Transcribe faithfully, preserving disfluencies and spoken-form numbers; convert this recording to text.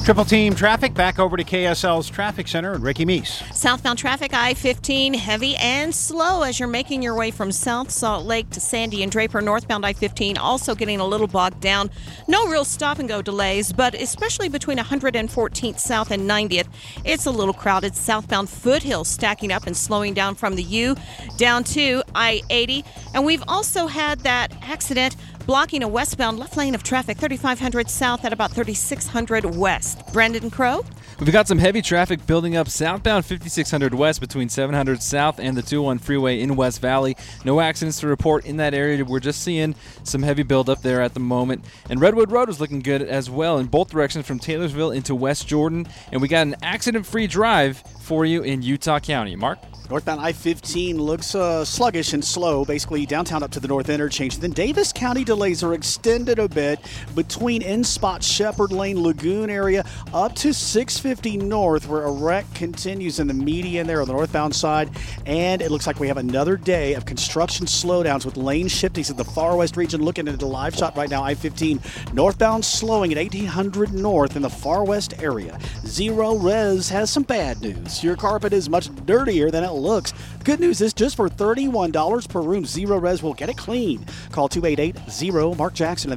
Triple team traffic back over to K S L's traffic center and Ricky Meese. Southbound traffic, I fifteen, heavy and slow as you're making your way from South Salt Lake to Sandy and Draper. Northbound I fifteen also getting a little bogged down. No real stop-and-go delays, but especially between one hundred fourteenth South and ninetieth, it's a little crowded. Southbound Foothills stacking up and slowing down from the U down to I eighty. And we've also had that accident blocking a westbound left lane of traffic, thirty-five hundred South at about thirty-six hundred West. Brendan Crow? We've got some heavy traffic building up southbound fifty-six hundred West between seven hundred South and the two oh one freeway in West Valley. No accidents to report in that area. We're just seeing some heavy buildup there at the moment. And Redwood Road was looking good as well in both directions from Taylorsville into West Jordan. And we got an accident-free drive for you in Utah County. Mark? Northbound I fifteen looks uh, sluggish and slow, basically downtown up to the north interchange. Then Davis County delays are extended a bit between in-spot Shepherd Lane Lagoon area up to six fifty north, where a wreck continues in the median there on the northbound side. And it looks like we have another day of construction slowdowns with lane shiftings in the far west region. Looking at the live shot right now, I fifteen northbound slowing at eighteen hundred north in the far west area. Zero Res has some bad news. Your carpet is much dirtier than it looks. The good news is just for thirty-one dollars per room, Zero Res will get it clean. Call two eight eight zero Mark Jackson.